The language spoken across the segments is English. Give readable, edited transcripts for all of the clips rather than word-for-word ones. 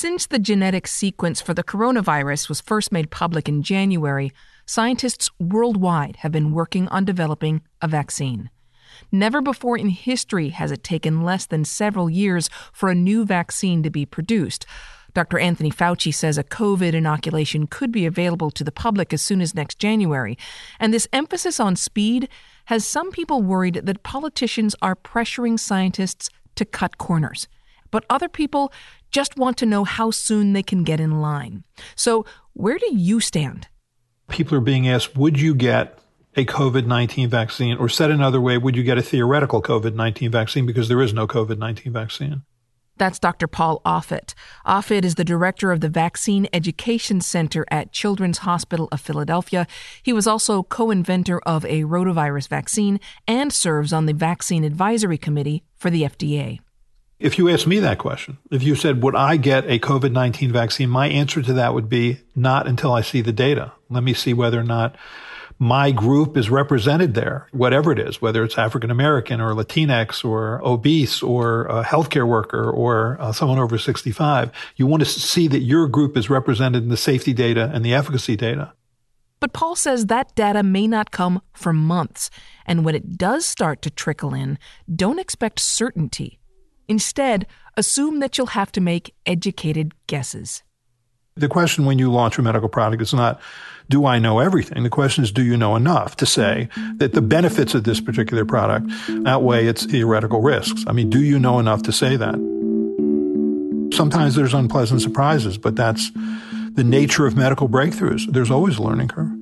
Since the genetic sequence for the coronavirus was first made public in January, scientists worldwide have been working on developing a vaccine. Never before in history has it taken less than several years for a new vaccine to be produced. Dr. Anthony Fauci says a COVID inoculation could be available to the public as soon as next January. And this emphasis on speed has some people worried that politicians are pressuring scientists to cut corners. But other people just want to know how soon they can get in line. So where do you stand? People are being asked, would you get a COVID-19 vaccine? Or said another way, would you get a theoretical COVID-19 vaccine? Because there is no COVID-19 vaccine. That's Dr. Paul Offit. Offit is the director of the Vaccine Education Center at Children's Hospital of Philadelphia. He was also co-inventor of a rotavirus vaccine and serves on the Vaccine Advisory Committee for the FDA. If you asked me that question, if you said, would I get a COVID-19 vaccine, my answer to that would be not until I see the data. Let me see whether or not my group is represented there, whatever it is, whether it's African-American or Latinx or obese or a healthcare worker or someone over 65. You want to see that your group is represented in the safety data and the efficacy data. But Paul says that data may not come for months. And when it does start to trickle in, don't expect certainty. Instead, assume that you'll have to make educated guesses. The question when you launch a medical product is not, do I know everything? The question is, do you know enough to say that the benefits of this particular product outweigh its theoretical risks? I mean, do you know enough to say that? Sometimes there's unpleasant surprises, but that's the nature of medical breakthroughs. There's always a learning curve.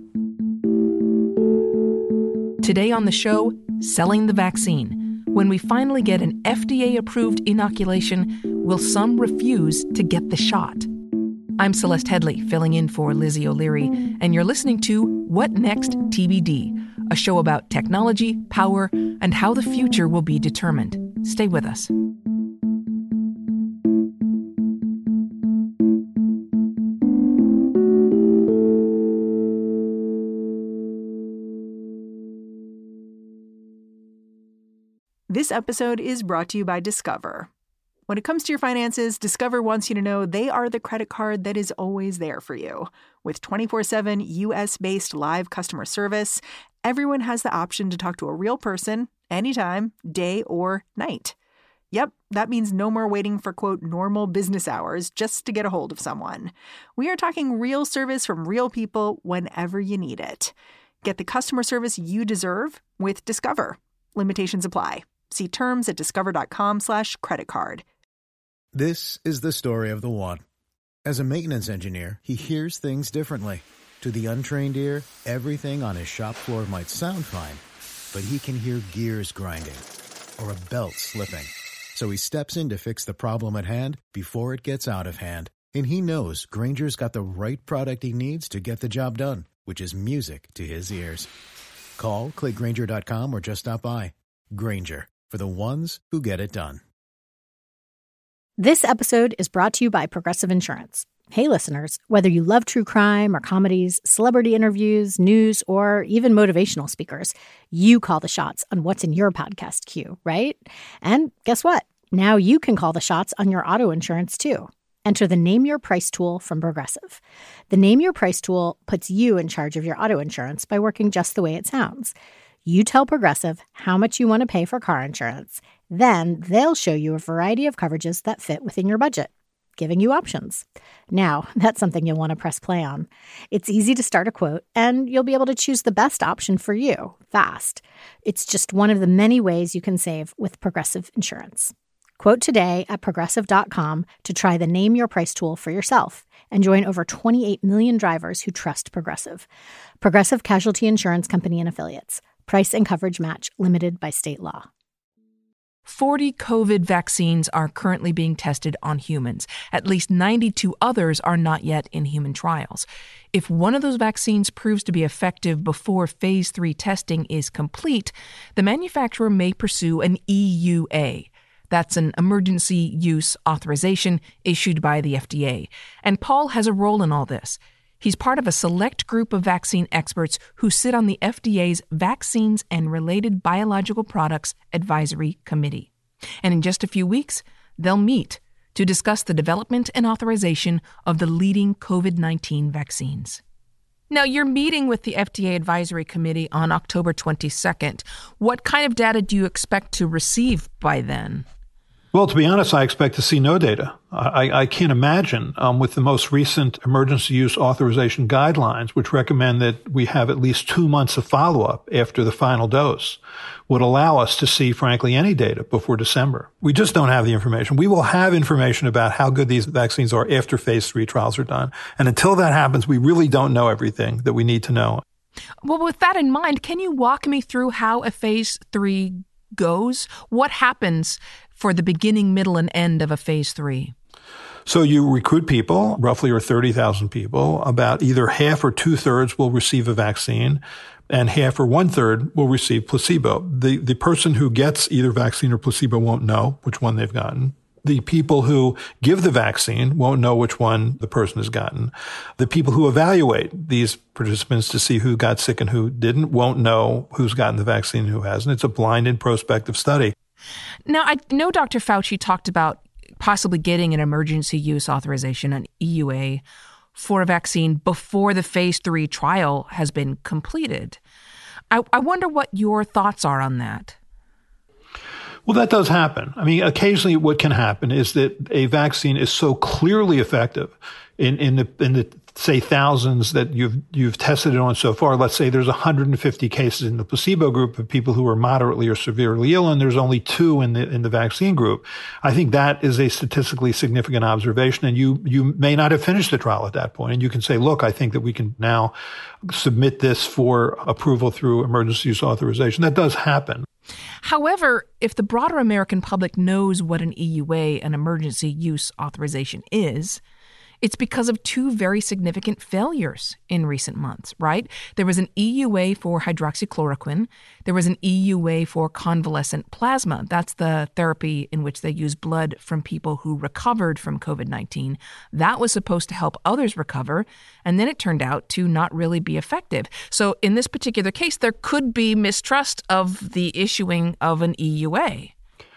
Today on the show, selling the vaccine. When we finally get an FDA-approved inoculation, will some refuse to get the shot? I'm Celeste Headley, filling in for Lizzie O'Leary, and you're listening to What Next TBD, a show about technology, power, and how the future will be determined. Stay with us. This episode is brought to you by Discover. When it comes to your finances, Discover wants you to know they are the credit card that is always there for you. With 24/7 U.S.-based live customer service, everyone has the option to talk to a real person anytime, day or night. Yep, that means no more waiting for, quote, normal business hours just to get a hold of someone. We are talking real service from real people whenever you need it. Get the customer service you deserve with Discover. Limitations apply. See terms at discover.com/creditcard. This is the story of the one. As a maintenance engineer, he hears things differently. To the untrained ear, everything on his shop floor might sound fine, but he can hear gears grinding or a belt slipping. So he steps in to fix the problem at hand before it gets out of hand. And he knows Grainger's got the right product he needs to get the job done, which is music to his ears. Call, click Grainger.com, or just stop by. Grainger, for the ones who get it done. This episode is brought to you by Progressive Insurance. Hey, listeners, whether you love true crime or comedies, celebrity interviews, news, or even motivational speakers, you call the shots on what's in your podcast queue, right? And guess what? Now you can call the shots on your auto insurance, too. Enter the Name Your Price tool from Progressive. The Name Your Price tool puts you in charge of your auto insurance by working just the way it sounds. You tell Progressive how much you want to pay for car insurance. Then they'll show you a variety of coverages that fit within your budget, giving you options. Now, that's something you'll want to press play on. It's easy to start a quote, and you'll be able to choose the best option for you fast. It's just one of the many ways you can save with Progressive Insurance. Quote today at Progressive.com to try the Name Your Price tool for yourself and join over 28 million drivers who trust Progressive. Progressive Casualty Insurance Company and Affiliates. Price and coverage match limited by state law. 40 COVID vaccines are currently being tested on humans. At least 92 others are not yet in human trials. If one of those vaccines proves to be effective before Phase 3 testing is complete, the manufacturer may pursue an EUA. That's an emergency use authorization issued by the FDA. And Paul has a role in all this. He's part of a select group of vaccine experts who sit on the FDA's Vaccines and Related Biological Products Advisory Committee. And in just a few weeks, they'll meet to discuss the development and authorization of the leading COVID-19 vaccines. Now, you're meeting with the FDA Advisory Committee on October 22nd. What kind of data do you expect to receive by then? Well, to be honest, I expect to see no data. I can't imagine with the most recent emergency use authorization guidelines, which recommend that we have at least 2 months of follow-up after the final dose, would allow us to see, frankly, any data before December. We just don't have the information. We will have information about how good these vaccines are after phase 3 trials are done. And until that happens, we really don't know everything that we need to know. Well, with that in mind, can you walk me through how a phase 3 goes? What happens for the beginning, middle, and end of a phase 3? So you recruit people, roughly or 30,000 people. About either half or 2/3 will receive a vaccine, and half or 1/3 will receive placebo. The person who gets either vaccine or placebo won't know which one they've gotten. The people who give the vaccine won't know which one the person has gotten. The people who evaluate these participants to see who got sick and who didn't won't know who's gotten the vaccine and who hasn't. It's a blinded prospective study. Now, I know Dr. Fauci talked about possibly getting an emergency use authorization, an EUA, for a vaccine before the phase 3 trial has been completed. I wonder what your thoughts are on that. Well, that does happen. I mean, occasionally what can happen is that a vaccine is so clearly effective in the say thousands that you've tested it on so far. Let's say there's 150 cases in the placebo group of people who are moderately or severely ill, and there's only 2 in the vaccine group. I think that is a statistically significant observation, and you may not have finished the trial at that point. And you can say, look, I think that we can now submit this for approval through emergency use authorization. That does happen. However, if the broader American public knows what an EUA, an emergency use authorization, is, it's because of 2 very significant failures in recent months, right? There was an EUA for hydroxychloroquine. There was an EUA for convalescent plasma. That's the therapy in which they use blood from people who recovered from COVID-19. That was supposed to help others recover, and then it turned out to not really be effective. So in this particular case, there could be mistrust of the issuing of an EUA.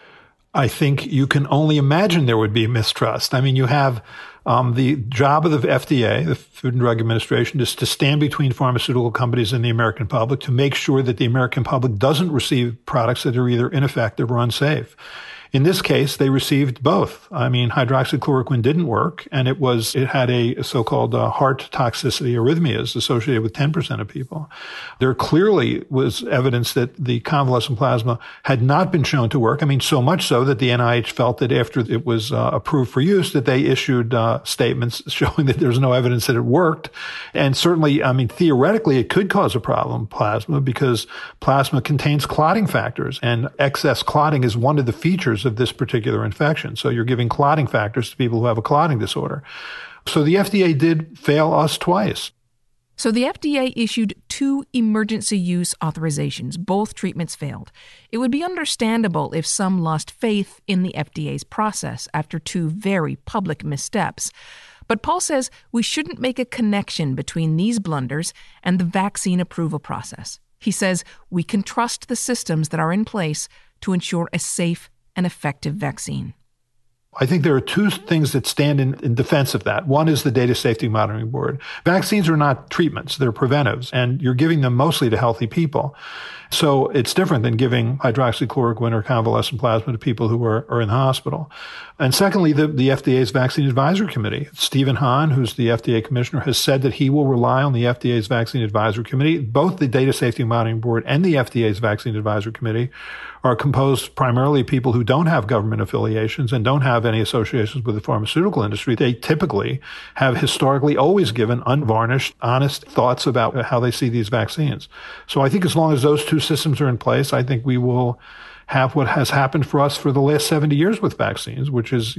I think you can only imagine there would be mistrust. I mean, you have the job of the FDA, the Food and Drug Administration, is to stand between pharmaceutical companies and the American public to make sure that the American public doesn't receive products that are either ineffective or unsafe. In this case, they received both. I mean, hydroxychloroquine didn't work, and it had a so-called heart toxicity, arrhythmias, associated with 10% of people. There clearly was evidence that the convalescent plasma had not been shown to work. I mean, so much so that the NIH felt that after it was approved for use, that they issued statements showing that there's no evidence that it worked. And certainly, I mean, theoretically, it could cause a problem, plasma, because plasma contains clotting factors, and excess clotting is one of the features of this particular infection. So you're giving clotting factors to people who have a clotting disorder. So the FDA did fail us twice. So the FDA issued 2 emergency use authorizations. Both treatments failed. It would be understandable if some lost faith in the FDA's process after 2 very public missteps. But Paul says we shouldn't make a connection between these blunders and the vaccine approval process. He says we can trust the systems that are in place to ensure a safe and effective vaccine. I think there are 2 things that stand in defense of that. One is the Data Safety Monitoring Board. Vaccines are not treatments, they're preventives, and you're giving them mostly to healthy people. So it's different than giving hydroxychloroquine or convalescent plasma to people who are in the hospital. And secondly, the FDA's Vaccine Advisory Committee. Stephen Hahn, who's the FDA commissioner, has said that he will rely on the FDA's Vaccine Advisory Committee. Both the Data Safety Monitoring Board and the FDA's Vaccine Advisory Committee are composed primarily of people who don't have government affiliations and don't have any associations with the pharmaceutical industry. They typically have historically always given unvarnished, honest thoughts about how they see these vaccines. So I think as long as those 2 systems are in place, I think we will have what has happened for us for the last 70 years with vaccines, which is,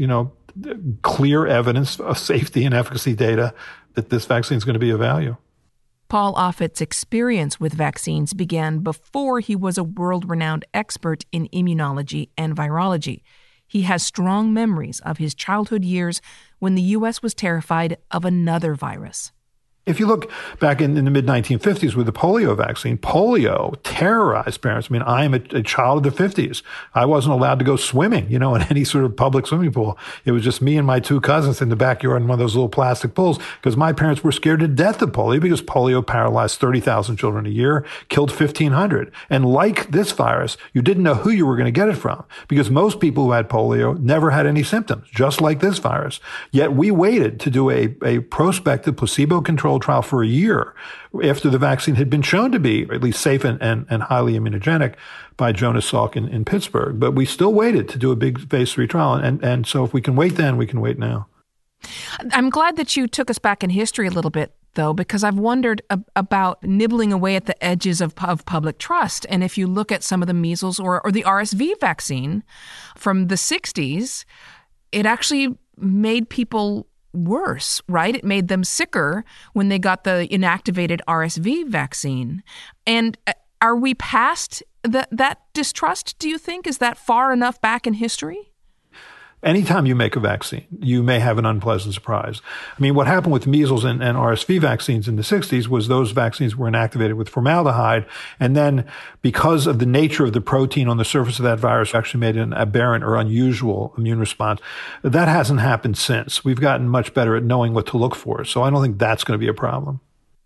clear evidence of safety and efficacy data that this vaccine is going to be of value. Paul Offit's experience with vaccines began before he was a world-renowned expert in immunology and virology. He has strong memories of his childhood years when the U.S. was terrified of another virus. If you look back in the mid-1950s with the polio vaccine, polio terrorized parents. I mean, I am a child of the 50s. I wasn't allowed to go swimming, in any sort of public swimming pool. It was just me and my two cousins in the backyard in one of those little plastic pools because my parents were scared to death of polio because polio paralyzed 30,000 children a year, killed 1,500. And like this virus, you didn't know who you were going to get it from because most people who had polio never had any symptoms, just like this virus. Yet we waited to do a prospective placebo-controlled trial for a year after the vaccine had been shown to be at least safe and highly immunogenic by Jonas Salk in Pittsburgh. But we still waited to do a big phase 3 trial. And so if we can wait then, we can wait now. I'm glad that you took us back in history a little bit, though, because I've wondered about nibbling away at the edges of public trust. And if you look at some of the measles or the RSV vaccine from the 60s, it actually made people worse, right? It made them sicker when they got the inactivated RSV vaccine. And are we past that distrust, do you think? Is that far enough back in history? Anytime you make a vaccine, you may have an unpleasant surprise. I mean, what happened with measles and RSV vaccines in the 60s was those vaccines were inactivated with formaldehyde. And then because of the nature of the protein on the surface of that virus actually made an aberrant or unusual immune response. That hasn't happened since. We've gotten much better at knowing what to look for. So I don't think that's going to be a problem.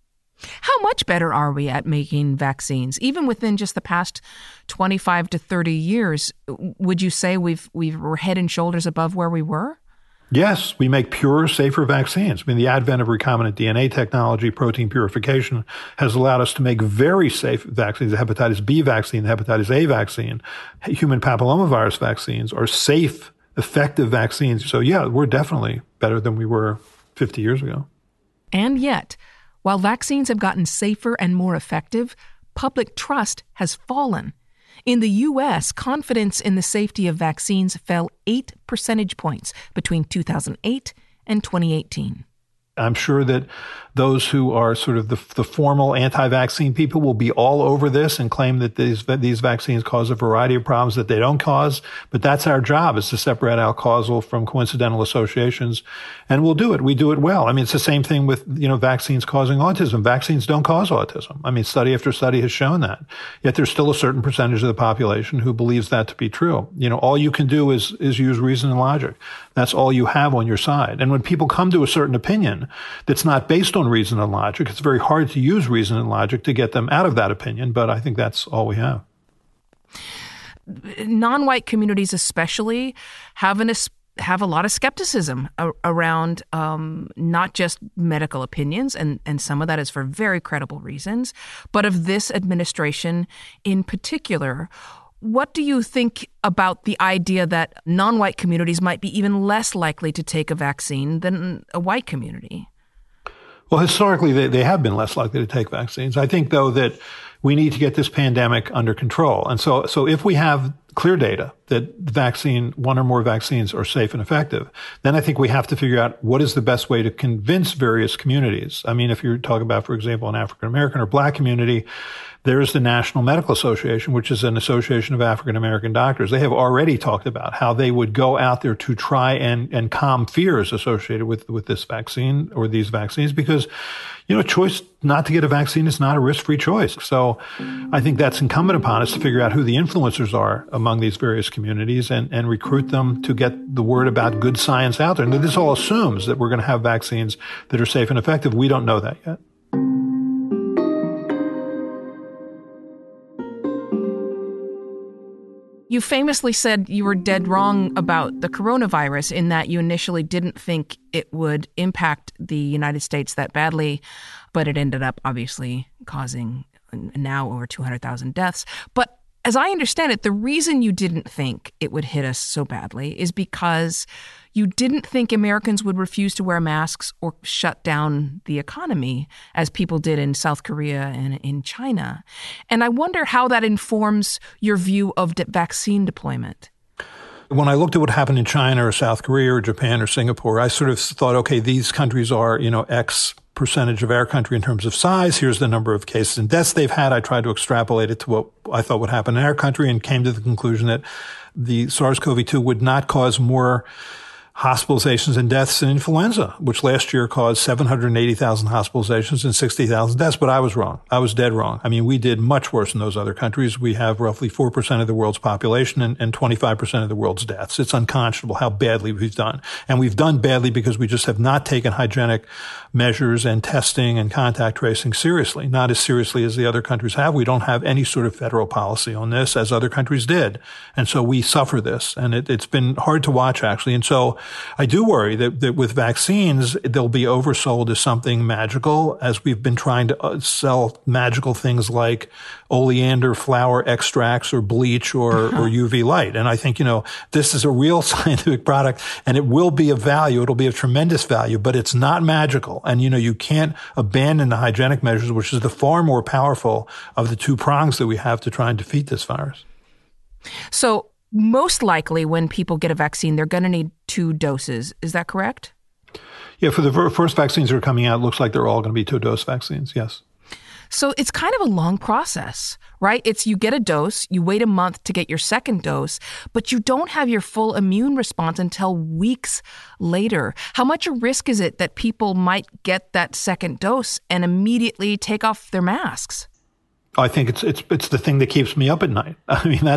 How much better are we at making vaccines? Even within just the past 25 to 30 years, would you say we're head and shoulders above where we were? Yes, we make purer, safer vaccines. I mean, the advent of recombinant DNA technology, protein purification, has allowed us to make very safe vaccines. The hepatitis B vaccine, the hepatitis A vaccine, human papillomavirus vaccines are safe, effective vaccines. So yeah, we're definitely better than we were 50 years ago. And yet, while vaccines have gotten safer and more effective, public trust has fallen. In the U.S., confidence in the safety of vaccines fell 8 percentage points between 2008 and 2018. I'm sure that those who are sort of the formal anti-vaccine people will be all over this and claim that these vaccines cause a variety of problems that they don't cause. But that's our job, is to separate out causal from coincidental associations. And we'll do it. We do it well. I mean, it's the same thing with, vaccines causing autism. Vaccines don't cause autism. I mean, study after study has shown that. Yet there's still a certain percentage of the population who believes that to be true. All you can do is use reason and logic. That's all you have on your side. And when people come to a certain opinion that's not based on reason and logic, it's very hard to use reason and logic to get them out of that opinion. But I think that's all we have. Non-white communities especially have a lot of skepticism around not just medical opinions, and some of that is for very credible reasons, but of this administration in particular. What do you think about the idea that non-white communities might be even less likely to take a vaccine than a white community? Well, historically, they have been less likely to take vaccines. I think, though, that we need to get this pandemic under control. And so if we have clear data that one or more vaccines are safe and effective, then I think we have to figure out what is the best way to convince various communities. I mean, if you're talking about, for example, an African-American or Black community, there is the National Medical Association, which is an association of African-American doctors. They have already talked about how they would go out there to try and calm fears associated with this vaccine or these vaccines because, choice not to get a vaccine is not a risk-free choice. So I think that's incumbent upon us to figure out who the influencers are among these various communities and recruit them to get the word about good science out there. And this all assumes that we're going to have vaccines that are safe and effective. We don't know that yet. You famously said you were dead wrong about the coronavirus in that you initially didn't think it would impact the United States that badly, but it ended up obviously causing now over 200,000 deaths. But as I understand it, the reason you didn't think it would hit us so badly is because you didn't think Americans would refuse to wear masks or shut down the economy as people did in South Korea and in China. And I wonder how that informs your view of vaccine deployment. When I looked at what happened in China or South Korea or Japan or Singapore, I sort of thought, okay, these countries are, X percentage of our country in terms of size. Here's the number of cases and deaths they've had. I tried to extrapolate it to what I thought would happen in our country and came to the conclusion that the SARS-CoV-2 would not cause more hospitalizations and deaths in influenza, which last year caused 780,000 hospitalizations and 60,000 deaths. But I was wrong. I was dead wrong. I mean, we did much worse in those other countries. We have roughly 4% of the world's population and 25% of the world's deaths. It's unconscionable how badly we've done. And we've done badly because we just have not taken hygienic measures and testing and contact tracing seriously, not as seriously as the other countries have. We don't have any sort of federal policy on this as other countries did. And so we suffer this. And it's been hard to watch, actually. And so I do worry that with vaccines, they'll be oversold as something magical, as we've been trying to sell magical things like oleander flower extracts or bleach or UV light. And I think, this is a real scientific product and it will be of value. It'll be of tremendous value, but it's not magical. And, you can't abandon the hygienic measures, which is the far more powerful of the two prongs that we have to try and defeat this virus. So most likely when people get a vaccine, they're going to need 2 doses. Is that correct? Yeah, for the first vaccines that are coming out, it looks like they're all going to be 2-dose vaccines, yes. So it's kind of a long process, right? You get a dose, you wait a month to get your second dose, but you don't have your full immune response until weeks later. How much a risk is it that people might get that second dose and immediately take off their masks? I think it's the thing that keeps me up at night. I mean,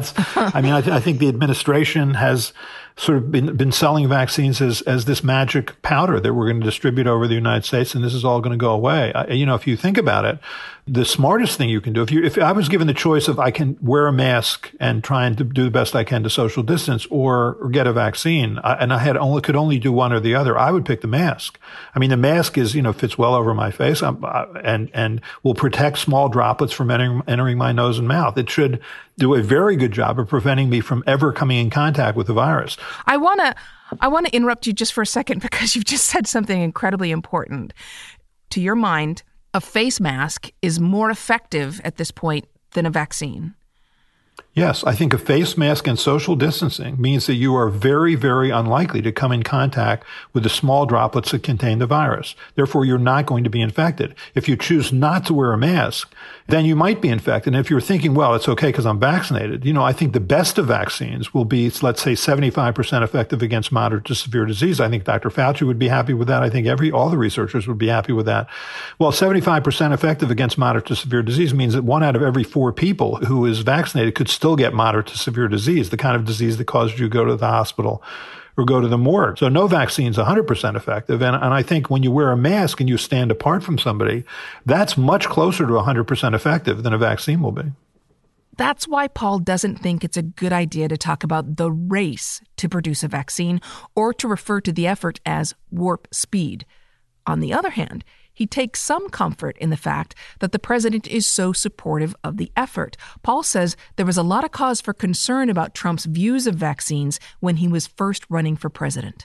I think the administration has sort of been selling vaccines as this magic powder that we're going to distribute over the United States, and this is all going to go away. If you think about it, the smartest thing you can do, if I was given the choice of I can wear a mask and try and do the best I can to social distance or get a vaccine, and I could only do one or the other, I would pick the mask. I mean, the mask fits well over my face and will protect small droplets from entering my nose and mouth. It should do a very good job of preventing me from ever coming in contact with the virus. I want to interrupt you just for a second because you've just said something incredibly important. To your mind, a face mask is more effective at this point than a vaccine. Yes, I think a face mask and social distancing means that you are very, very unlikely to come in contact with the small droplets that contain the virus. Therefore, you're not going to be infected. If you choose not to wear a mask, then you might be infected. And if you're thinking, well, it's okay because I'm vaccinated, I think the best of vaccines will be, let's say, 75% effective against moderate to severe disease. I think Dr. Fauci would be happy with that. I think all the researchers would be happy with that. Well, 75% effective against moderate to severe disease means that 1 out of every 4 people who is vaccinated could still get moderate to severe disease, the kind of disease that causes you to go to the hospital or go to the morgue. So no vaccine's 100% effective. And I think when you wear a mask and you stand apart from somebody, that's much closer to 100% effective than a vaccine will be. That's why Paul doesn't think it's a good idea to talk about the race to produce a vaccine or to refer to the effort as warp speed. On the other hand, he takes some comfort in the fact that the president is so supportive of the effort. Paul says there was a lot of cause for concern about Trump's views of vaccines when he was first running for president.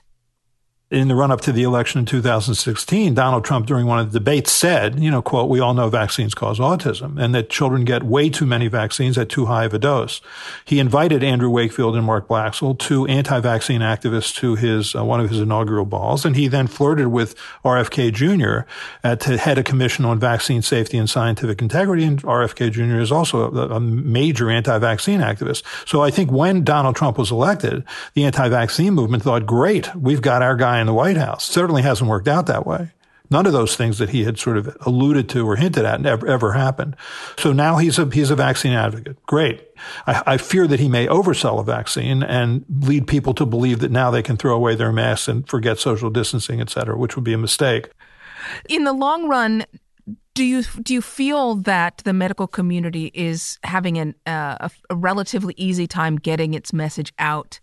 In the run-up to the election in 2016, Donald Trump, during one of the debates, said, quote, "We all know vaccines cause autism," and that children get way too many vaccines at too high of a dose. He invited Andrew Wakefield and Mark Blaxell, 2 anti-vaccine activists, to one of his inaugural balls, and he then flirted with RFK Jr. To head a commission on vaccine safety and scientific integrity, and RFK Jr. is also a major anti-vaccine activist. So I think when Donald Trump was elected, the anti-vaccine movement thought, great, we've got our guy in the White House. Certainly hasn't worked out that way. None of those things that he had sort of alluded to or hinted at ever happened. So now he's a vaccine advocate. Great. I fear that he may oversell a vaccine and lead people to believe that now they can throw away their masks and forget social distancing, et cetera, which would be a mistake. In the long run, do you feel that the medical community is having a relatively easy time getting its message out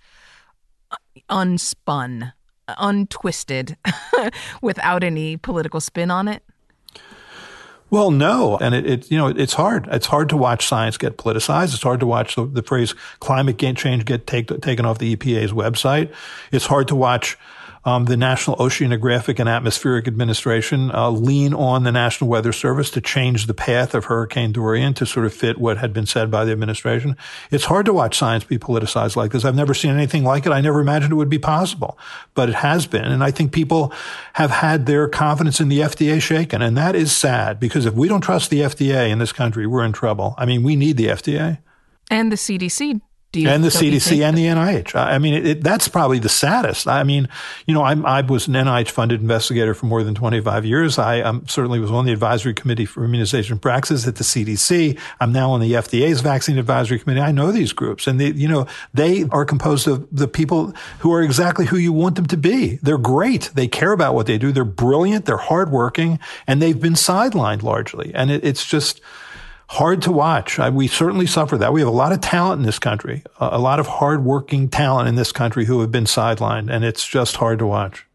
unspun, untwisted, without any political spin on it? Well, no. And it's hard. It's hard to watch science get politicized. It's hard to watch the phrase climate change get taken off the EPA's website. It's hard to watch the National Oceanographic and Atmospheric Administration lean on the National Weather Service to change the path of Hurricane Dorian to sort of fit what had been said by the administration. It's hard to watch science be politicized like this. I've never seen anything like it. I never imagined it would be possible, but it has been. And I think people have had their confidence in the FDA shaken. And that is sad, because if we don't trust the FDA in this country, we're in trouble. I mean, we need the FDA. And the CDC And the CDC and the NIH. I mean, that's probably the saddest. I mean, I was an NIH-funded investigator for more than 25 years. I certainly was on the advisory committee for immunization practices at the CDC. I'm now on the FDA's vaccine advisory committee. I know these groups, and they are composed of the people who are exactly who you want them to be. They're great. They care about what they do. They're brilliant. They're hardworking, and they've been sidelined largely. And it's just hard to watch. We certainly suffer that. We have a lot of talent in this country, a lot of hardworking talent in this country who have been sidelined, and it's just hard to watch.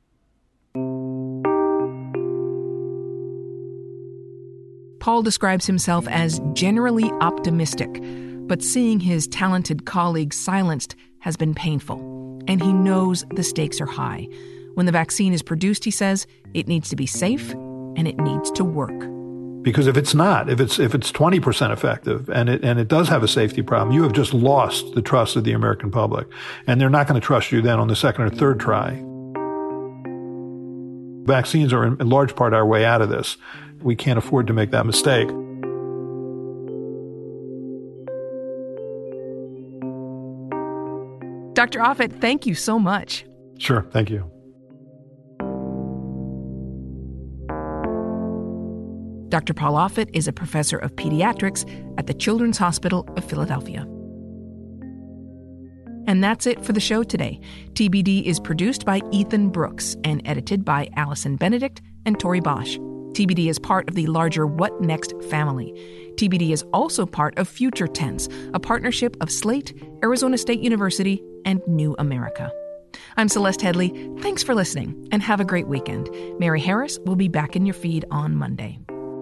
Paul describes himself as generally optimistic, but seeing his talented colleagues silenced has been painful, and he knows the stakes are high. When the vaccine is produced, he says, it needs to be safe and it needs to work. Because if it's not, if it's 20% effective and it does have a safety problem, you have just lost the trust of the American public. And they're not going to trust you then on the second or third try. Vaccines are in large part our way out of this. We can't afford to make that mistake. Dr. Offit, thank you so much. Sure, thank you. Dr. Paul Offit is a professor of pediatrics at the Children's Hospital of Philadelphia. And that's it for the show today. TBD is produced by Ethan Brooks and edited by Allison Benedict and Tori Bosch. TBD is part of the larger What Next family. TBD is also part of Future Tense, a partnership of Slate, Arizona State University, and New America. I'm Celeste Headley. Thanks for listening, and have a great weekend. Mary Harris will be back in your feed on Monday.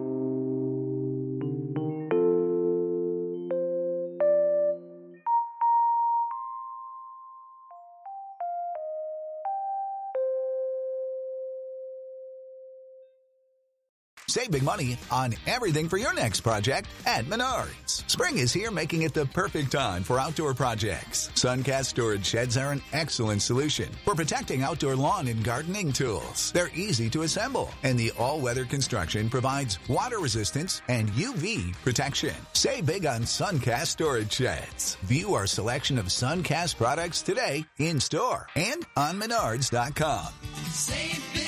Save big money on everything for your next project at Menards. Spring is here, making it the perfect time for outdoor projects. Suncast storage sheds are an excellent solution for protecting outdoor lawn and gardening tools. They're easy to assemble, and the all-weather construction provides water resistance and UV protection. Save big on Suncast storage sheds. View our selection of Suncast products today in store and on Menards.com. Save big.